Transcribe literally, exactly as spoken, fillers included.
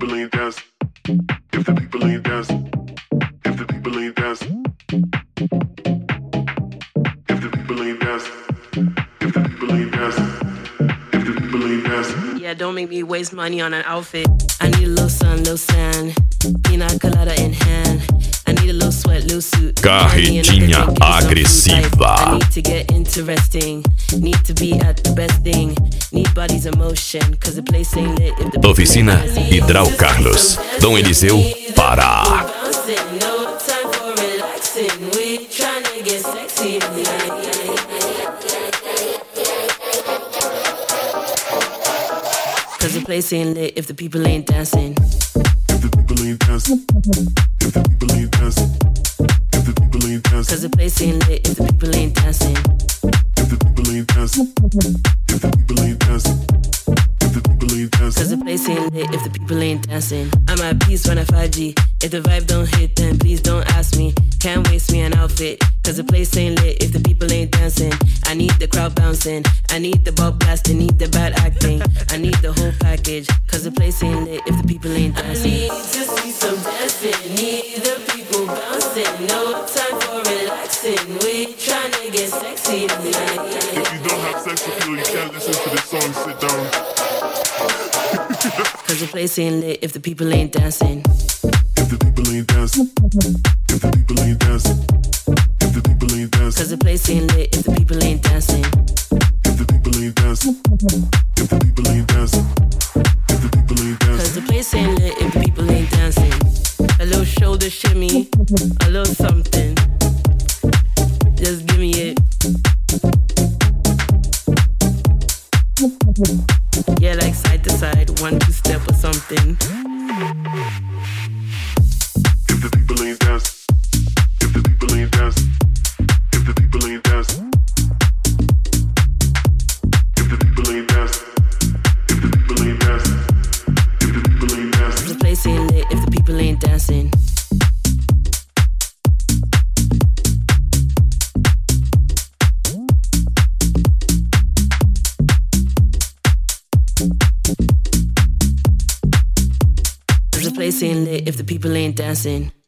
people ain't dance, if the people ain't dance, if the people ain't dance, if the people ain't dance, if the people ain't dance, if the people ain't dance. Yeah, don't make me waste money on an outfit. I need a little sun, little sand, pina colada in hand. I need a little sweat, little suit. Carretinha agressiva. I need to get interesting. Need to be at the best thing. Need bodies in motion, cause the place ain't lit if the Oficina Hidral Carlos, Dom Eliseu, Pará. No time for relaxing. We tryna get sexy. Cause the place ain't lit if the people ain't dancing. If the people ain't dancing, if the people ain't dancing, if the people ain't dancing. Cause the place ain't lit if the people ain't dancing. If the people ain't dancing, if the people ain't dancing, if the people ain't dancing. Cause the place ain't lit if the people ain't dancing. I'm at peace when I five G. If the vibe don't hit, then please don't ask me. Can't waste me an outfit. Cause the place ain't lit if the people ain't dancing. I need the crowd bouncing. I need the ball blasting. Need the bad acting. I need the whole package. Cause the place ain't lit if the people ain't dancing. I need to see some dancing. Need the people bouncing. No time for relaxing. We tryna get sexy tonight. If you don't have sex appeal, you can't listen to this song. Sit down. Cause the place ain't lit if the people ain't dancing. If the people ain't dancing, if the people ain't dancing, if the people ain't dancing. Cause the place ain't lit if the people ain't dancing. If the people ain't dancing, if the people ain't dancing, if the people ain't dancing. Cause the place ain't lit if the people ain't dancing. A little shoulder shimmy, a little something. Just give me it. Yeah, like side to side, one, two step or something. If the people ain't dancing, if the people ain't dancing, if the people ain't dancing, if the people ain't dancing, if the people ain't dancing, if the people ain't dancing. The place ain't lit if the people ain't dancing. The place ain't lit if the people ain't dancing.